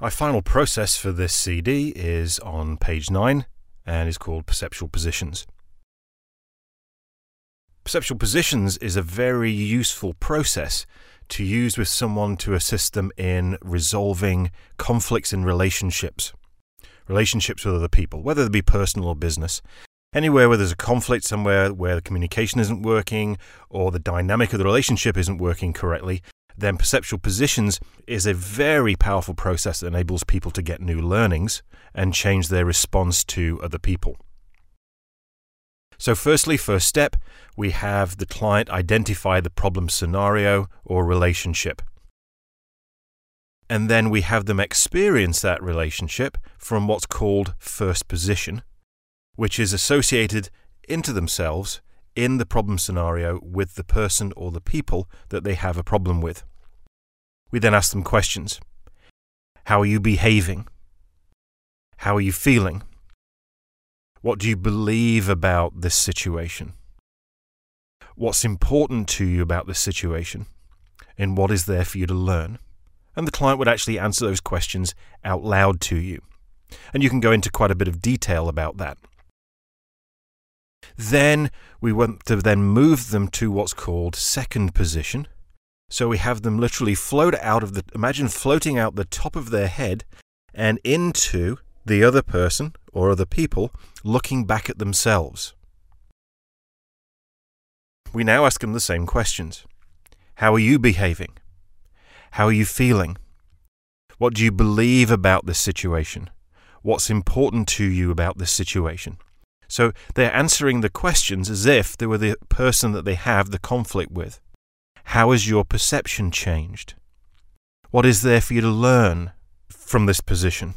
Our final process for this CD is on page 9 and is called Perceptual Positions. Perceptual Positions is a very useful process to use with someone to assist them in resolving conflicts in relationships with other people, whether they be personal or business. Anywhere where there's a conflict, somewhere where the communication isn't working or the dynamic of the relationship isn't working correctly, then Perceptual Positions is a very powerful process that enables people to get new learnings and change their response to other people. So firstly, first step, we have the client identify the problem scenario or relationship. And then we have them experience that relationship from what's called first position, which is associated into themselves in the problem scenario with the person or the people that they have a problem with. We then ask them questions. How are you behaving? How are you feeling? What do you believe about this situation? What's important to you about this situation? And what is there for you to learn? And the client would actually answer those questions out loud to you. And you can go into quite a bit of detail about that. Then we want to then move them to what's called second position. So we have them literally imagine floating out the top of their head and into the other person or other people looking back at themselves. We now ask them the same questions. How are you behaving? How are you feeling? What do you believe about this situation? What's important to you about this situation? So they're answering the questions as if they were the person that they have the conflict with. How has your perception changed? What is there for you to learn from this position?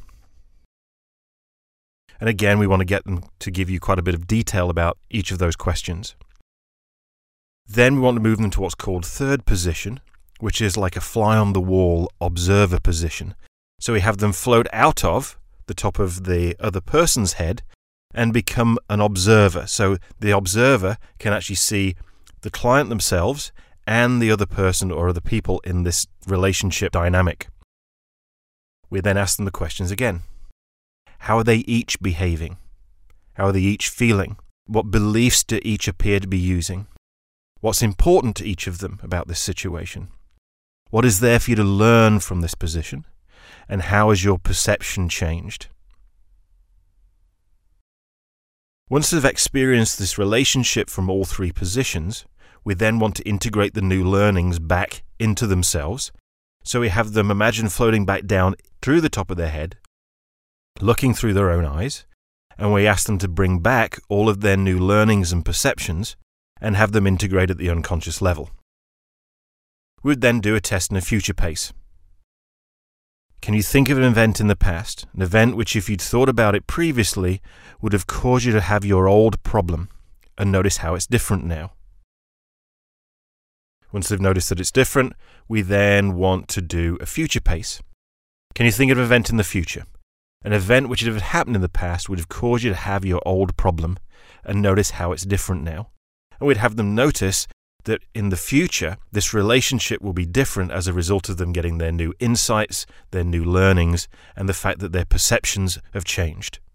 And again, we want to get them to give you quite a bit of detail about each of those questions. Then we want to move them to what's called third position, which is like a fly-on-the-wall observer position. So we have them float out of the top of the other person's head and become an observer. So the observer can actually see the client themselves and the other person or other people in this relationship dynamic. We then ask them the questions again. How are they each behaving? How are they each feeling? What beliefs do each appear to be using? What's important to each of them about this situation? What is there for you to learn from this position? And how has your perception changed? Once they've experienced this relationship from all three positions, we then want to integrate the new learnings back into themselves. So we have them imagine floating back down through the top of their head, looking through their own eyes, and we ask them to bring back all of their new learnings and perceptions and have them integrate at the unconscious level. We would then do a test in a future pace. Can you think of an event in the past, an event which if you'd thought about it previously would have caused you to have your old problem, and notice how it's different now? Once they've noticed that it's different, we then want to do a future pace. Can you think of an event in the future? An event which if it had happened in the past would have caused you to have your old problem, and notice how it's different now. And we'd have them notice that in the future, this relationship will be different as a result of them getting their new insights, their new learnings, and the fact that their perceptions have changed.